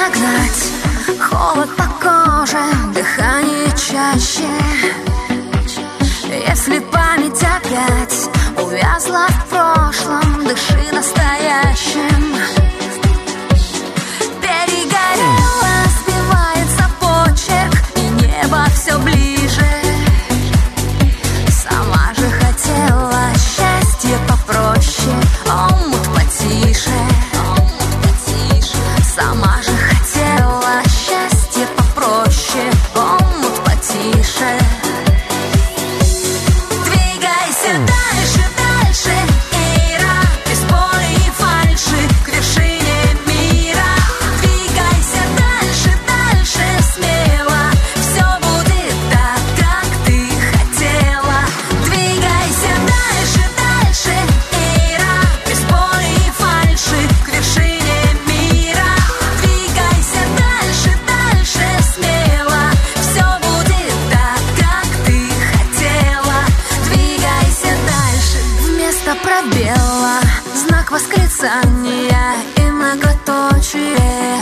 прогнать холод по коже, дыхание чаще. Если память опять увязла в прошлом, дыши настоящим. Перегорело, сбивается почек, и небо все ближе. Сама же хотела счастье попроще, омут потише. Сама же хотела счастье попроще, омут потише. Двигайся дальше, дальше, Ира, без боли и фальши, к вершине мира. Двигайся дальше, дальше, смело, все будет так, как ты хотела. Двигайся дальше, дальше, Ира, без боли и фальши, к вершине мира. Двигайся дальше, дальше, смело, все будет так, как ты хотела. Двигайся дальше. Вместо пробела знак восклицания и многоточие.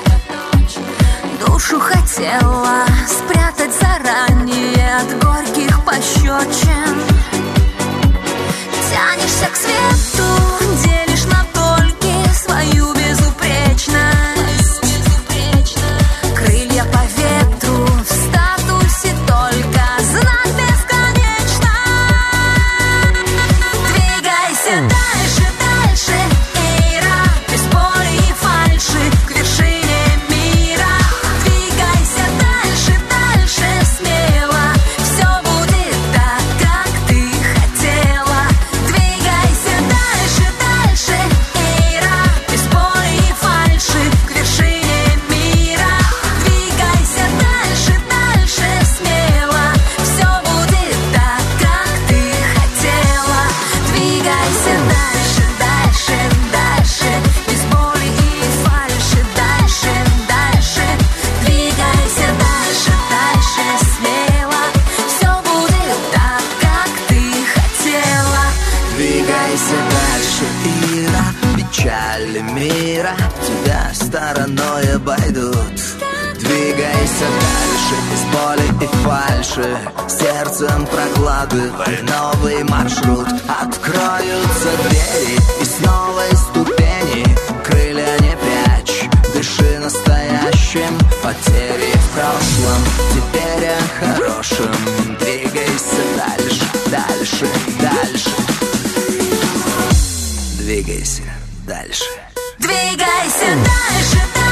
Душу хотела спрятать заранее от горьких пощечин. Тянешься к свету, делишь на дольки свою безупречность. Крылья по ветру, в статусе только знак бесконечно. Двигайся дальше, дальше, Ира, без боли и фальши, к вершине мира. Двигайся дальше, дальше, смело, все будет так, как ты хотела. Двигайся дальше, дальше, Ира, без боли и фальши, к вершине мира. Двигайся дальше, дальше, смело, все будет так, как ты хотела. Двигайся дальше, дальше, дальше, без боли и фальши, дальше, дальше. Двигайся дальше, дальше, смело, все будет так, как ты хотела. Двигайся дальше, Ира, печали мира тебя стороной обойдут. Двигайся дальше, без боли и фальши, сердцем прокладывай новый маршрут. Откроются двери и с новой ступени, крылья не прячь, дыши настоящим. Потери в прошлом, теперь о хорошем. Двигайся дальше, дальше, дальше. Двигайся дальше. Двигайся дальше, дальше.